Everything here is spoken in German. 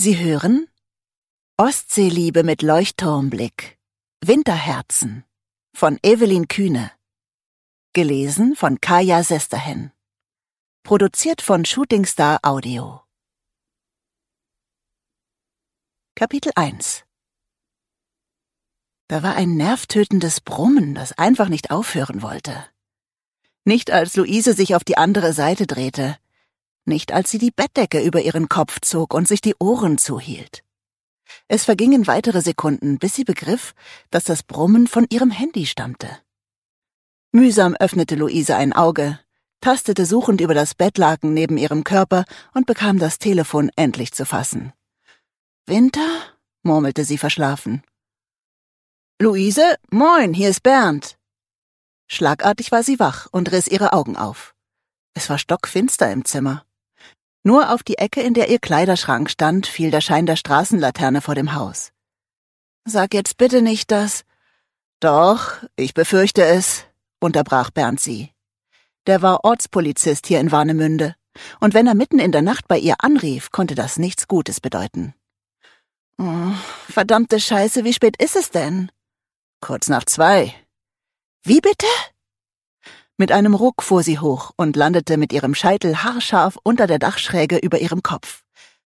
Sie hören Ostseeliebe mit Leuchtturmblick. Winterherzen von Evelyn Kühne. Gelesen von Kaya Sesterhen. Produziert von Shooting Star Audio. Kapitel 1. Da war ein nervtötendes Brummen, das einfach nicht aufhören wollte. Nicht als Luise sich auf die andere Seite drehte, nicht als sie die Bettdecke über ihren Kopf zog und sich die Ohren zuhielt. Es vergingen weitere Sekunden, bis sie begriff, dass das Brummen von ihrem Handy stammte. Mühsam öffnete Luise ein Auge, tastete suchend über das Bettlaken neben ihrem Körper und bekam das Telefon endlich zu fassen. »Winter?« murmelte sie verschlafen. »Luise, moin, hier ist Bernd.« Schlagartig war sie wach und riss ihre Augen auf. Es war stockfinster im Zimmer. Nur auf die Ecke, in der ihr Kleiderschrank stand, fiel der Schein der Straßenlaterne vor dem Haus. »Sag jetzt bitte nicht, dass...« »Doch, ich befürchte es«, unterbrach Bernd sie. Der war Ortspolizist hier in Warnemünde, und wenn er mitten in der Nacht bei ihr anrief, konnte das nichts Gutes bedeuten. »Oh, verdammte Scheiße, wie spät ist es denn?« »Kurz nach 2. »Wie bitte?« Mit einem Ruck fuhr sie hoch und landete mit ihrem Scheitel haarscharf unter der Dachschräge über ihrem Kopf.